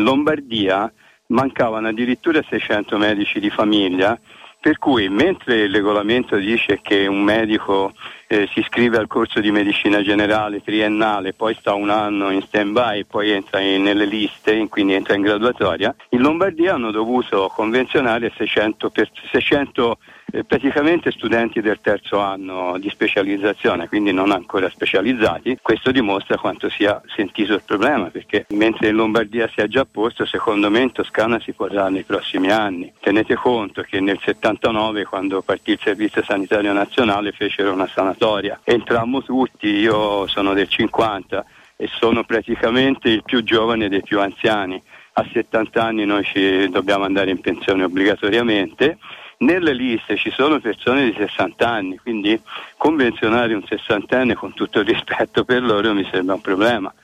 Lombardia mancavano addirittura 600 medici di famiglia, per cui mentre il regolamento dice che un medico si iscrive al corso di medicina generale triennale, poi sta un anno in stand-by, poi entra nelle liste, quindi entra in graduatoria, in Lombardia hanno dovuto convenzionare 600 praticamente studenti del terzo anno di specializzazione, quindi non ancora specializzati. Questo dimostra quanto sia sentito il problema, perché mentre in Lombardia si è già posto, secondo me in Toscana si porrà nei prossimi anni. Tenete conto che nel 79, quando partì il Servizio Sanitario Nazionale, fecero una sanatoria. Entrammo tutti, io sono del 50 e sono praticamente il più giovane dei più anziani. A 70 anni noi ci dobbiamo andare in pensione obbligatoriamente. Nelle liste ci sono persone di 60 anni, quindi convenzionare un 60enne, con tutto il rispetto per loro, mi sembra un problema.